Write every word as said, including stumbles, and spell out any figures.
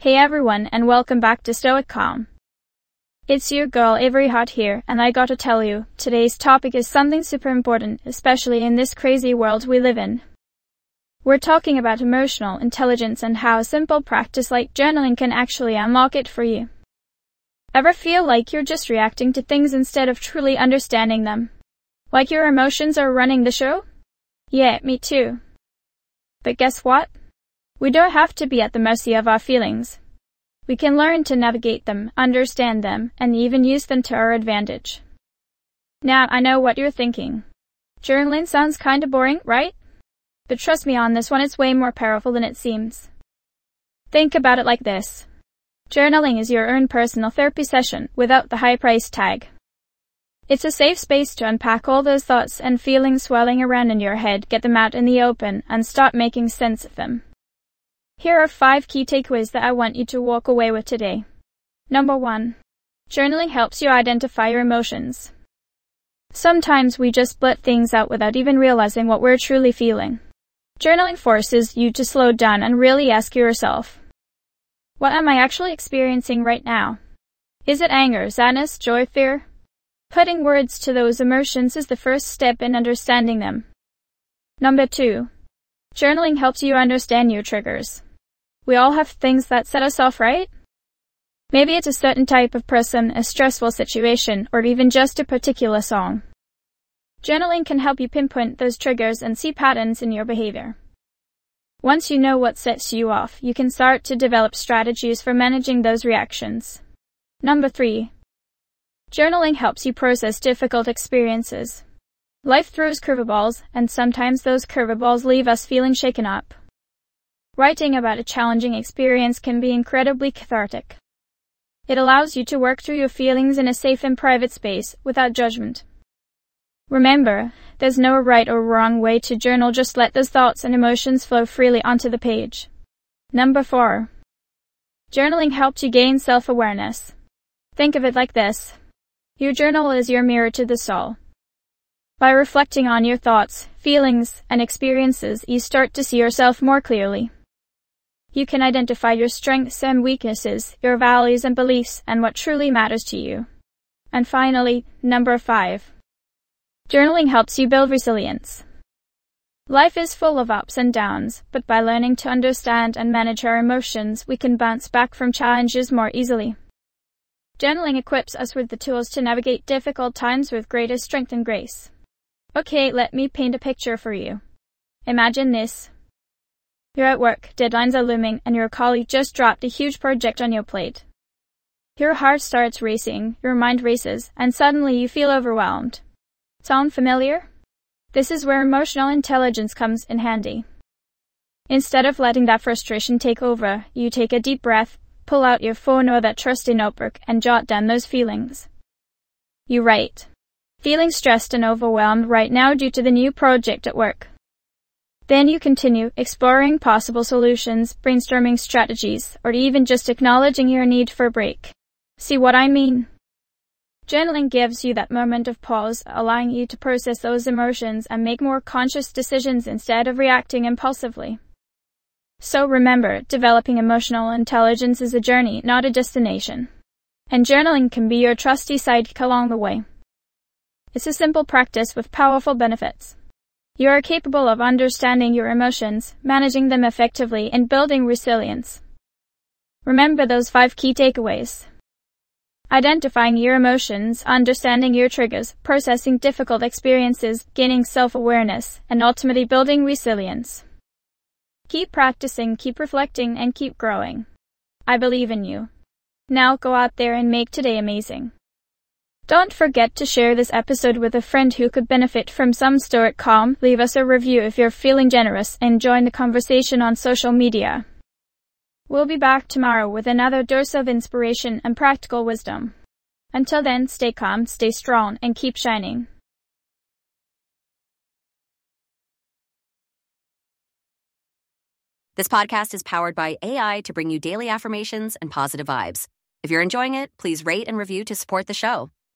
Hey everyone, and welcome back to Stoic Calm. It's your girl Avery Hot here, and I gotta tell you, today's topic is something super important, especially in this crazy world we live in. We're talking about emotional intelligence and how a simple practice like journaling can actually unlock it for you. Ever feel like you're just reacting to things instead of truly understanding them? Like your emotions are running the show? Yeah, me too. But guess what? We don't have to be at the mercy of our feelings. We can learn to navigate them, understand them, and even use them to our advantage. Now, I know what you're thinking. Journaling sounds kinda boring, right? But trust me on this one, it's way more powerful than it seems. Think about it like this. Journaling is your own personal therapy session without the high price tag. It's a safe space to unpack all those thoughts and feelings swirling around in your head, get them out in the open, and start making sense of them. Here are five key takeaways that I want you to walk away with today. Number one. Journaling helps you identify your emotions. Sometimes we just blurt things out without even realizing what we're truly feeling. Journaling forces you to slow down and really ask yourself, what am I actually experiencing right now? Is it anger, sadness, joy, fear? Putting words to those emotions is the first step in understanding them. Number two. Journaling helps you understand your triggers. We all have things that set us off, right? Maybe it's a certain type of person, a stressful situation, or even just a particular song. Journaling can help you pinpoint those triggers and see patterns in your behavior. Once you know what sets you off, you can start to develop strategies for managing those reactions. Number three. Journaling helps you process difficult experiences. Life throws curveballs, and sometimes those curveballs leave us feeling shaken up. Writing about a challenging experience can be incredibly cathartic. It allows you to work through your feelings in a safe and private space, without judgment. Remember, there's no right or wrong way to journal, just let those thoughts and emotions flow freely onto the page. Number four. Journaling helps you gain self-awareness. Think of it like this. Your journal is your mirror to the soul. By reflecting on your thoughts, feelings, and experiences, you start to see yourself more clearly. You can identify your strengths and weaknesses, your values and beliefs, and what truly matters to you. And finally, number five. Journaling helps you build resilience. Life is full of ups and downs, but by learning to understand and manage our emotions, we can bounce back from challenges more easily. Journaling equips us with the tools to navigate difficult times with greater strength and grace. Okay, let me paint a picture for you. Imagine this. You're at work, deadlines are looming, and your colleague just dropped a huge project on your plate. Your heart starts racing, your mind races, and suddenly you feel overwhelmed. Sound familiar? This is where emotional intelligence comes in handy. Instead of letting that frustration take over, you take a deep breath, pull out your phone or that trusty notebook, and jot down those feelings. You write. Feeling stressed and overwhelmed right now due to the new project at work. Then you continue, exploring possible solutions, brainstorming strategies, or even just acknowledging your need for a break. See what I mean? Journaling gives you that moment of pause, allowing you to process those emotions and make more conscious decisions instead of reacting impulsively. So remember, developing emotional intelligence is a journey, not a destination. And journaling can be your trusty sidekick along the way. It's a simple practice with powerful benefits. You are capable of understanding your emotions, managing them effectively, and building resilience. Remember those five key takeaways. Identifying your emotions, understanding your triggers, processing difficult experiences, gaining self-awareness, and ultimately building resilience. Keep practicing, keep reflecting, and keep growing. I believe in you. Now go out there and make today amazing. Don't forget to share this episode with a friend who could benefit from some Stoic Calm. Leave us a review if you're feeling generous, and join the conversation on social media. We'll be back tomorrow with another dose of inspiration and practical wisdom. Until then, stay calm, stay strong, and keep shining. This podcast is powered by A I to bring you daily affirmations and positive vibes. If you're enjoying it, please rate and review to support the show.